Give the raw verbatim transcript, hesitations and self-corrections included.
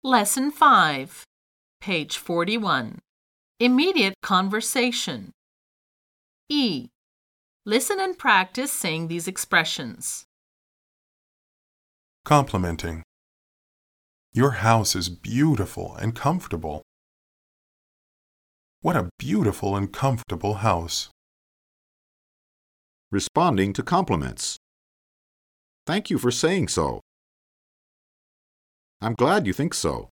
Lesson five, page forty-one. Immediate conversation. E. Listen and practice saying these expressions. Complimenting. Your house is beautiful and comfortable. What a beautiful and comfortable house. Responding to compliments. Thank you for saying so. I'm glad you think so.